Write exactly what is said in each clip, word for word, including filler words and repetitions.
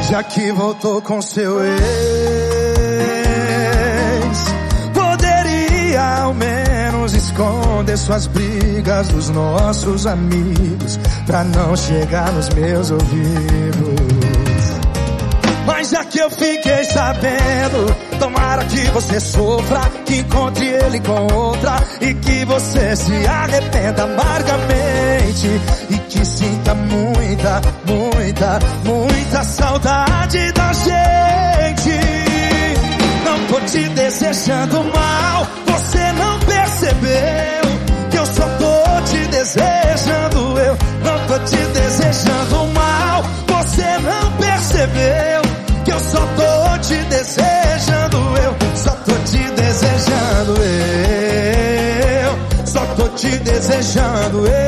Já que voltou com seu ex, poderia ao menos esconder suas brigas dos nossos amigos, pra não chegar nos meus ouvidos. Mas já que eu fiquei sabendo, tomara que você sofra, que encontre ele com outra e que você se arrependa amargamente e que sinta muita, muita, muita saudade da gente. Não tô te desejando mal, você não percebeu que eu só tô te desejando. Eu não tô te desejando mal, você não percebeu que eu só tô te desejando. Eu só tô te desejando. Eu só tô te desejando. Eu.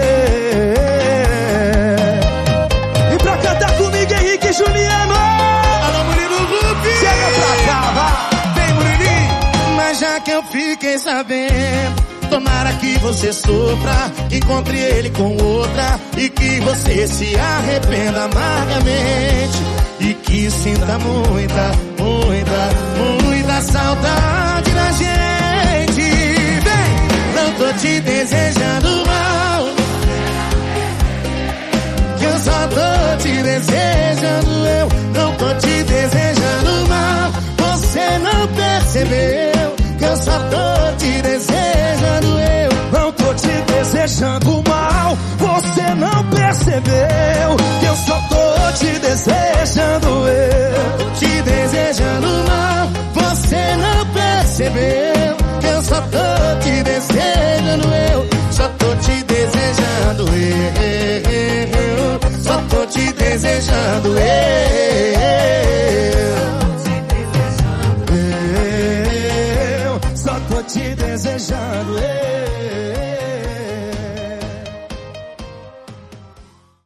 E pra cantar comigo, Henrique e Juliano. Alô, Murilo Rubi. Chega pra cá, vai. Vem, Murilinho. Mas já que eu fiquei sabendo, tomara que você sofra, encontre ele com outra e que você se arrependa amargamente e que sinta muita, muita, muita saudade da gente. Vem, não tô te desejando mal, que eu só tô te desejando. Eu não tô te desejando mal, você não percebeu que eu só tô te desejando. Eu não tô te desejando mal, você não percebeu que eu só tô te desejando. Eu tô te desejando mal, você não percebeu que eu só tô te desejando. Eu só tô te desejando. Eu só tô te desejando. Eu só tô te desejando.